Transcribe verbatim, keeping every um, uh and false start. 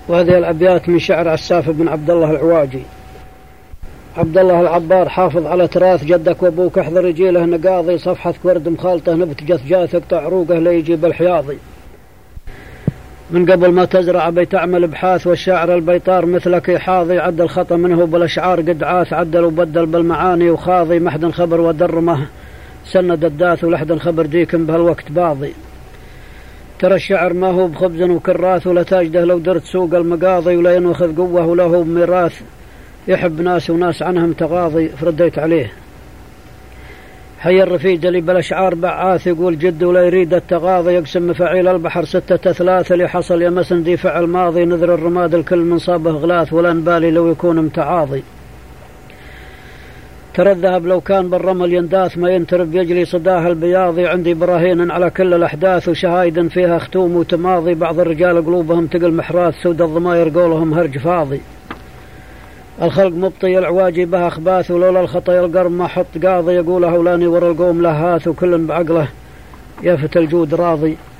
وهذه الأبيات من شعر عساف بن عبد الله العواجي. عبد الله العبار حافظ على تراث جدك وابوك، احذر يجيله نقاضي، صفحة ورد مخالطه نبت جثجاث تقطع عروقه ليجيب الحياضي. من قبل ما تزرع بيتعمل ابحاث، والشاعر البيطار مثلك حاضي، عد الخطأ منه بالاشعار قد عاث، عدل وبدل بالمعاني وخاضي، محد خبر ودرمه سند الداث، ولحد خبر ديك بهالوقت باضي. ترى الشعر ما هو بخبز وكراث، ولا تاجده لو درت سوق المقاضي، ولا ينوخذ قوه ولا هو بميراث، يحب ناس وناس عنهم تغاضي. فرديت عليه حي الرفيج اللي بالاشعار بعاث، يقول جد ولا يريد التغاضي، يقسم مفاعيل البحر ستة ثلاثة، اللي حصل يمسن ذي فعل ماضي، نذر الرماد الكل من صابه غلاث، ولا نبالي لو يكون متعاضي. ترى الذهب لو كان بالرمل ينداث، ما ينترب يجري صداه البياضي، عندي براهين على كل الأحداث، وشهايد فيها ختوم وتماضي، بعض الرجال قلوبهم تقل محراث، سود الضماير قولهم هرج فاضي. الخلق مبطي العواجي بها أخباث، ولولا الخطا القرب ما حط قاضي، يقول هولاني ورا القوم لهاث، وكل بعقله يافت الجود راضي.